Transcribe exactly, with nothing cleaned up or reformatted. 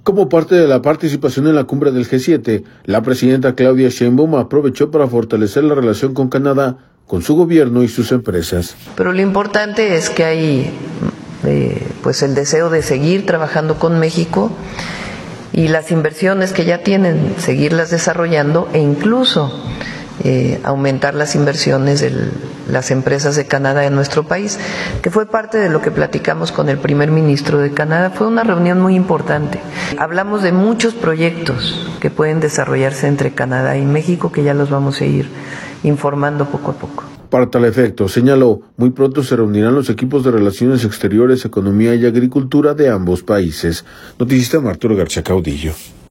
Como parte de la participación en la cumbre del G siete, la presidenta Claudia Sheinbaum aprovechó para fortalecer la relación con Canadá, con su gobierno y sus empresas. Pero lo importante es que hay eh, pues el deseo de seguir trabajando con México y las inversiones que ya tienen, seguirlas desarrollando e incluso eh, aumentar las inversiones de las empresas de Canadá en nuestro país, que fue parte de lo que platicamos con el primer ministro de Canadá. Fue una reunión muy importante. Hablamos de muchos proyectos que pueden desarrollarse entre Canadá y México, que ya los vamos a ir informando poco a poco. Para tal efecto, señaló, muy pronto se reunirán los equipos de Relaciones Exteriores, Economía y Agricultura de ambos países. Noticias de Arturo García Caudillo.